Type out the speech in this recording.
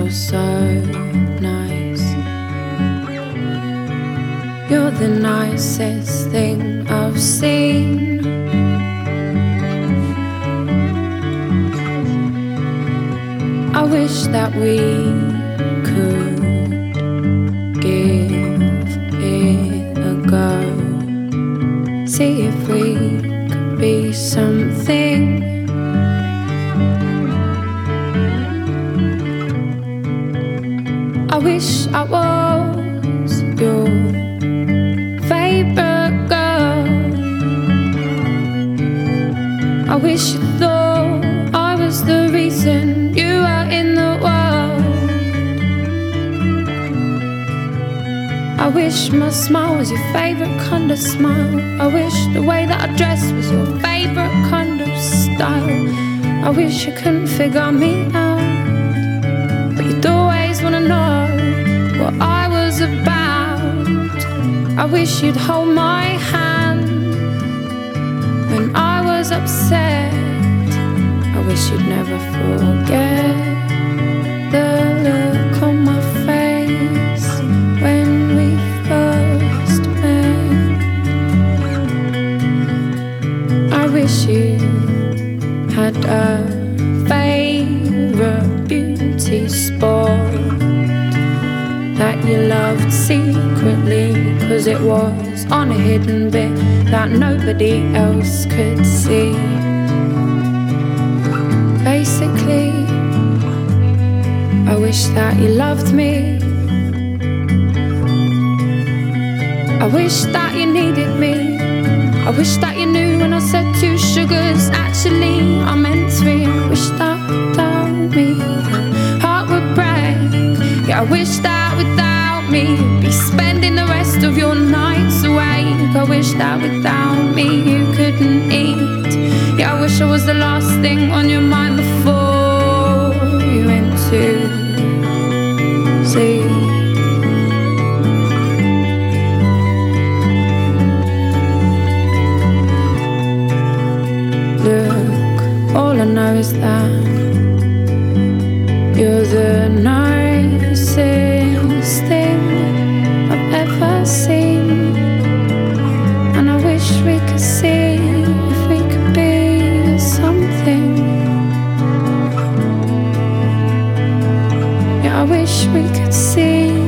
You're so nice. You're the nicest thing I've seen. I wish that we could give it a go. See if we could be something. I wish I was your favorite girl. I wish you thought I was the reason you were in the world. I wish my smile was your favorite kind of smile. I wish the way that I dressed was your favorite kind of style. I wish you couldn't figure me out, but you'd always wanna know what I was about. I wish you'd hold my hand when I was upset. I wish you'd never forget the look on my face when we first met. I wish you had a favorite beauty spot that you loved secretly, 'cause it was on a hidden bit that nobody else could see. Basically, I wish that you loved me. I wish that you needed me. I wish that you knew when I said 2 sugars, actually I meant 3. I wish that without me your heart would break. Yeah, I wish that without me you'd be spending the rest of your nights awake. I wish that without me you couldn't eat. Yeah, I wish I was the last thing on your mind before you went to sleep. Look, all I know is that you're the nicest thing I've ever seen. And I wish we could see if we could be something. Yeah, I wish we could see